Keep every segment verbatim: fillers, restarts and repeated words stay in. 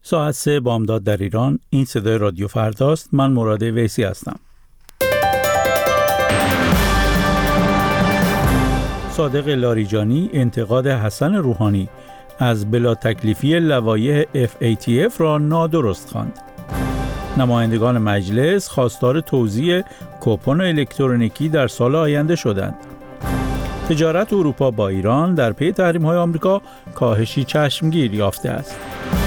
ساعت سه بامداد در ایران. این صدای رادیو فرداست. من مراد ویسی هستم. صادق لاریجانی انتقاد حسن روحانی از بلا تکلیفی لوایح اف ای تی اف را نادرست خواند. نمایندگان مجلس خواستار توزیع کوپن الکترونیکی در سال آینده شدند. تجارت اروپا با ایران در پی تحریم‌های آمریکا کاهشی چشمگیر یافته است.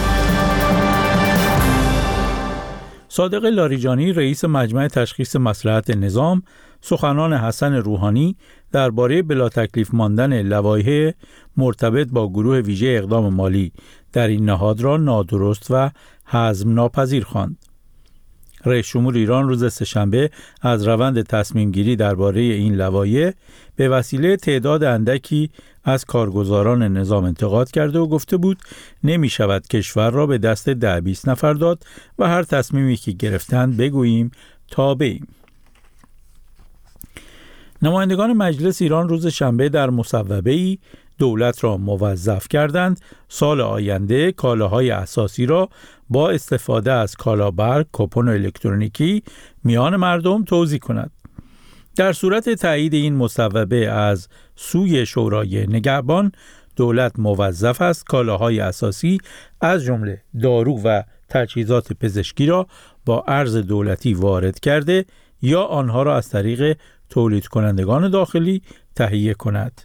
صادق لاریجانی رئیس مجمع تشخیص مصلحت نظام سخنان حسن روحانی درباره بلا تکلیف ماندن لوایح مرتبط با گروه ویژه اقدام مالی در این نهاد را نادرست و هضم ناپذیر خواند. رئیس جمهور ایران روز سه‌شنبه از روند تصمیم گیری درباره این لوایح به وسیله تعداد اندکی از کارگزاران نظام انتقاد کرده و گفته بود نمی شود کشور را به دست ده بیست نفر داد و هر تصمیمی که گرفتند بگوییم تابعیم. نمایندگان مجلس ایران روز شنبه در مصوبه‌ای دولت را موظف کردند سال آینده کالاهای اساسی را با استفاده از کالابرگ کوپن الکترونیکی میان مردم توزیع کند. در صورت تایید این مصوبه از سوی شورای نگهبان، دولت موظف است کالاهای اساسی از جمله دارو و تجهیزات پزشکی را با ارز دولتی وارد کرده یا آنها را از طریق تولید کنندگان داخلی تهیه کند.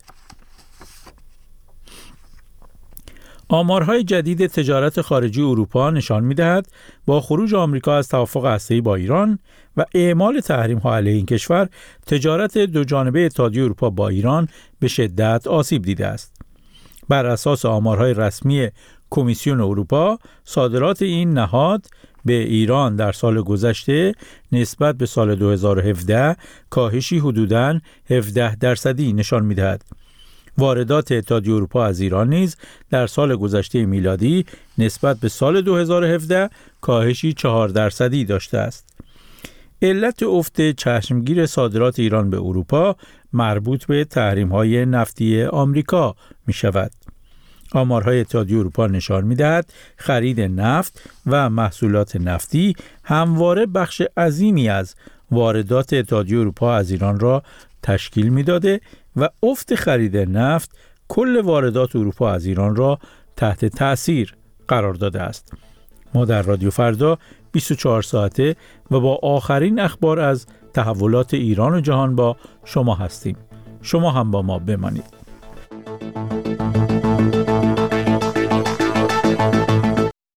آمارهای جدید تجارت خارجی اروپا نشان می‌دهد با خروج آمریکا از توافق هسته‌ای با ایران و اعمال تحریم‌ها علیه این کشور، تجارت دوجانبه اتحادیه اروپا با ایران به شدت آسیب دیده است. بر اساس آمارهای رسمی کمیسیون اروپا، صادرات این نهاد به ایران در سال گذشته نسبت به سال دو هزار و هفده کاهشی حدوداً هفده درصدی نشان می‌دهد. واردات اتحادیه اروپا از ایران نیز در سال گذشته میلادی نسبت به سال دو هزار و هفده کاهشی چهار درصدی داشته است. علت افت چشمگیر صادرات ایران به اروپا مربوط به تحریم‌های نفتی آمریکا می‌شود. آمارهای اتحادیه اروپا نشان می‌دهد خرید نفت و محصولات نفتی همواره بخش عظیمی از واردات اتحادیه اروپا از ایران را تشکیل می‌داده و افت خرید نفت کل واردات اروپا از ایران را تحت تأثیر قرار داده است. ما در رادیو فردا بیست و چهار ساعته و با آخرین اخبار از تحولات ایران و جهان با شما هستیم. شما هم با ما بمانید.